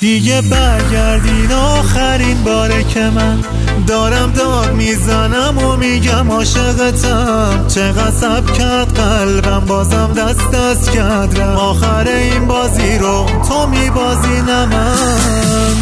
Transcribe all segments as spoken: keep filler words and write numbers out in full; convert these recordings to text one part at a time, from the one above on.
دیگه برگردین آخرین باره که من دارم داد میزنم و میگم عاشقتم. چقدر صبر کرد قلبم بازم دست دست کرد رفت. آخر این بازی رو تو میبازی نه من.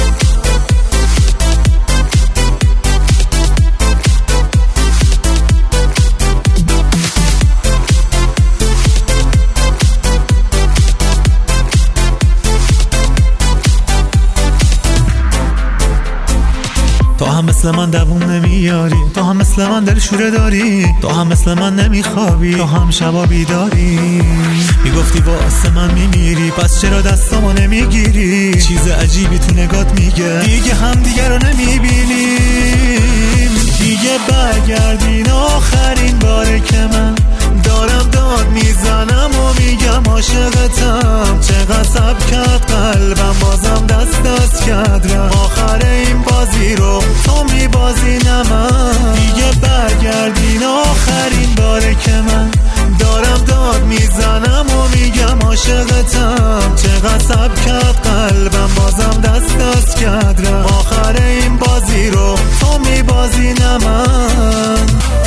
تو هم مثل من دووم نمیاری، تو هم مثل من دل شوره داری، تو هم مثل من نمیخوابی، تو هم شبا بیداری. میگفتی واسه من میمیری، پس چرا دستامو نمیگیری؟ چیز عجیبی تو نگات میگه دیگه هم دیگه رو نمیبینیم. دیگه برگردین آخرین باره که من دارم داد میزنم و میگم عاشقتم. چقدر صبر کرد قلبم بازم دست دست کرد رفت. آخر این بازی رو تو میبازی نه من. دیگه برگردین آخرین باره که من دارم داد میزنم و میگم عاشقتم. چقدر صبر کرد قلبم بازم دست دست کرد رفت. آخر این بازی رو تو میبازی نه من.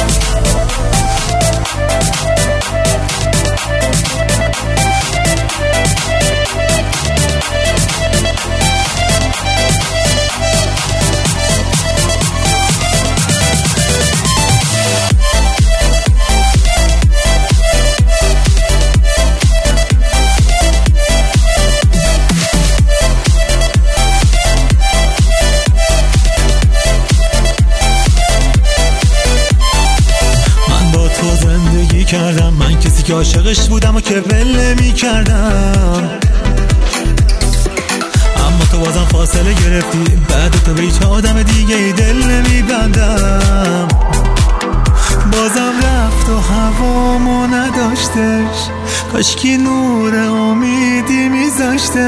کردم من کسی که عاشقش بودم و که ول نمی کردم، اما تو بازم فاصله گرفتی. بعد تو به هیچ آدم دیگه ای دل نمی بندم. بازم رفت و هوامو نداشتش، کاشکی نور امیدی میذاشتش.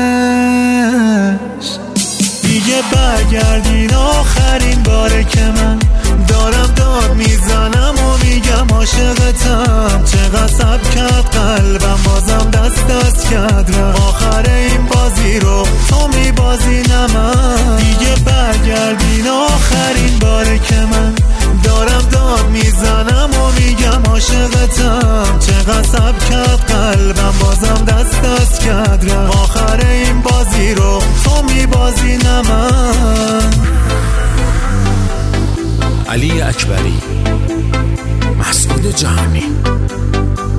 دیگه برگردین آخرین باره که من دارم داد میزنم و میگم عاشقتم. چقدر صبر کرد قلبم بازم دست دست کرد رفت. آخر این بازی رو تو میبازی نه من. دیگه برگردین آخرین باره که من دارم داد میزنم و میگم عاشقتم. چقدر صبر کرد قلبم بازم دست دست کرد رفت. آخر این بازی رو تو میبازی نه من. علی اکبری، مسعود جهانی.